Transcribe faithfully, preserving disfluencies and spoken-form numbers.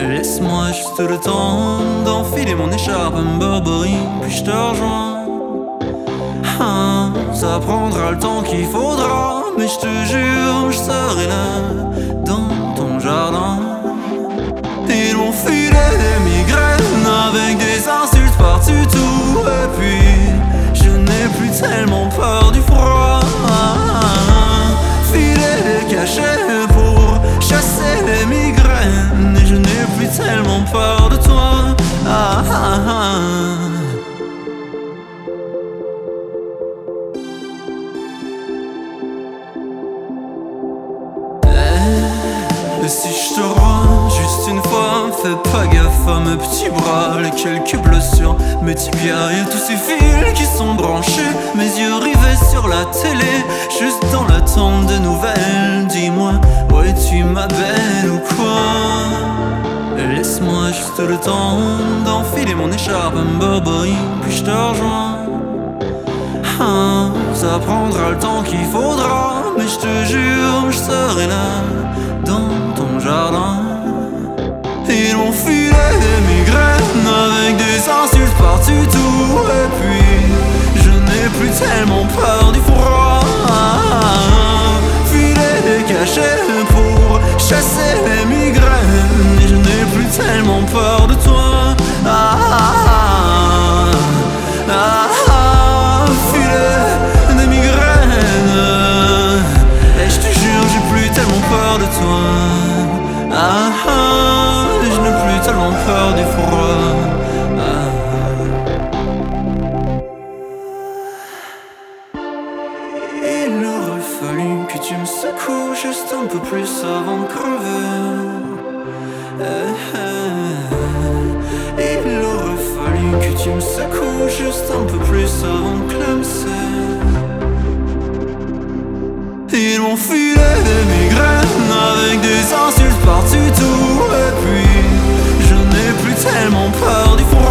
Laisse-moi juste le temps d'enfiler mon écharpe Burberry, puis je te rejoins. Ah, ça prendra le temps qu'il faudra, mais je te jure, je serai là, dans ton jardin. Ils m'ont filé des migraines avec des insultes par-dessus. Et puis, je n'ai plus tellement peur du froid. Filer des cachets pour chasser les migraines, et je n'ai plus tellement peur de toi. Ah, ah, ah. Et si je te rends juste une fois, fais pas gaffe à mes petits bras, les quelques bleus sur mes tibias et tous ces fils qui sont branchés, mes yeux rivés sur la télé, juste dans l'attente de nouvelles. Dis-moi, où es-tu ma belle ou quoi? Laisse-moi juste le temps d'enfiler mon écharpe Burberry, puis je te rejoins. Ah, ça prendra le temps qu'il faudra, mais je te jure, je serai là, dans ton jardin. Ils m'ont filé des migraines avec des insultes par-dessus. Et puis, je n'ai plus tellement peur du froid. Filer des cachets pour chasser les migraines, et je n'ai plus tellement peur de toi. Ah, ah, ah, ah, ah, filer des migraines, et je te jure, j'ai plus tellement peur de toi. Ah, ah, je n'ai plus tellement peur du froid. Ah. Il aurait fallu que tu me secoues juste un peu plus avant de crever. Eh, eh. Il aurait fallu que tu me secoues juste un peu plus avant de clamser. Ils m'ont filé des migraines avec des insultes par-dessus. Et puis, je n'ai plus tellement peur du froid.